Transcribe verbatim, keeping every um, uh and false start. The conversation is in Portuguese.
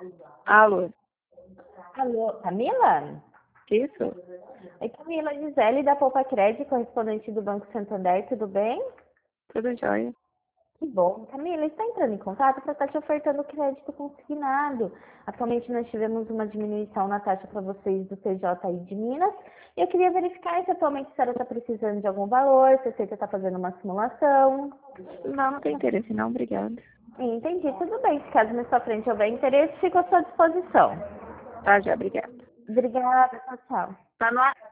Alô, Alô, Camila? isso? Oi, Camila, Gisele da Poupa Crédito, correspondente do Banco Santander, tudo bem? Tudo jóia? Que bom. Camila, está entrando em contato para estar te ofertando crédito consignado. Atualmente nós tivemos uma diminuição na taxa para vocês do T J I de Minas. E eu queria verificar se atualmente a senhora está precisando de algum valor, se a senhora está fazendo uma simulação. Não, não tem interesse não, obrigada. Entendi, tudo bem. Se caso na sua frente houver interesse, fico à sua disposição. Tá, já, obrigada. Obrigada, tchau, tchau. Tá no ar?